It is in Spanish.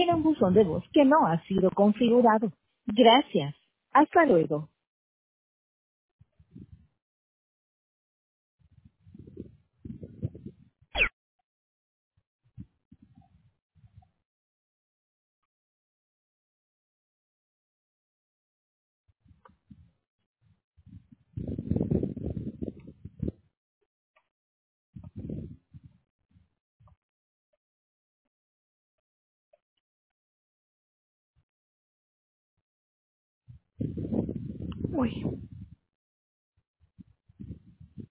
tiene un buzón de voz que no ha sido configurado. Gracias. Hasta luego. Uy.